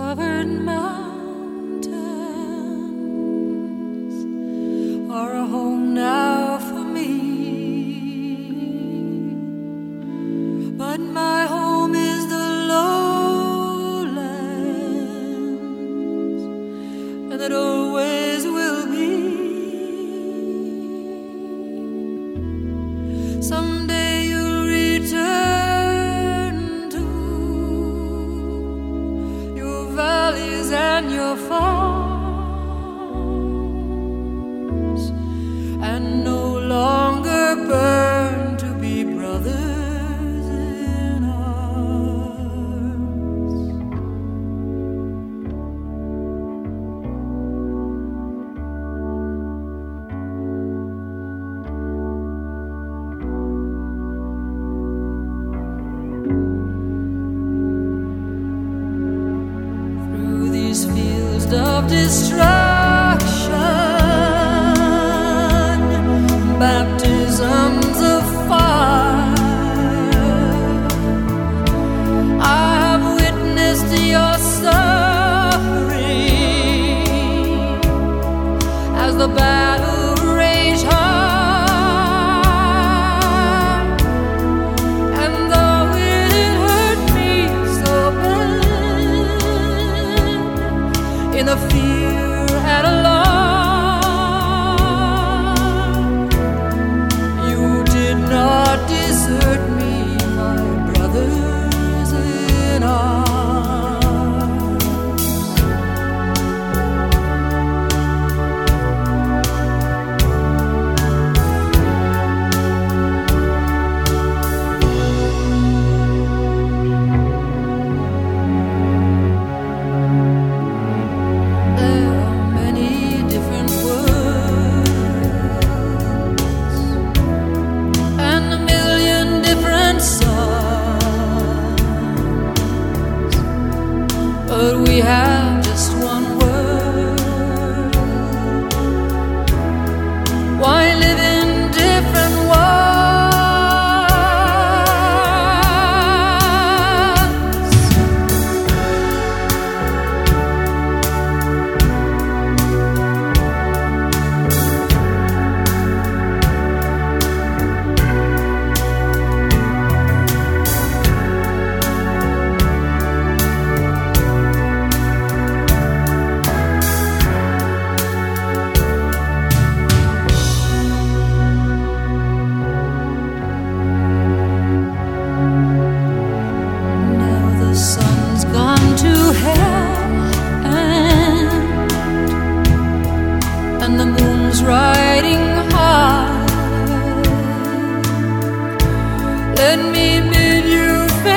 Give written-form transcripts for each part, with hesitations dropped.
snow-covered mountains are a home now for me, but my home is the lowlands, and it always will be. Someday you'll return to your valleys and your farms, and no longer burn to be brothers in arms. Through these fields of destruction, baptisms of fire, I have witnessed your suffering as the battle raged hard. And though it hurt me so bad, in the fear and alarm, you did not desert me, my brothers in arms. There are many different words and a million different songs, but we have just one word. Why live in different ones? Now the sun's gone to hell, and the moon's riding high. Let me bid you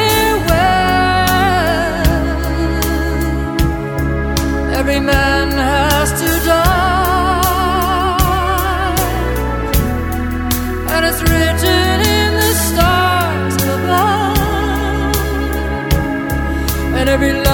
farewell. Every man has to die, and it's written in the stars above, and every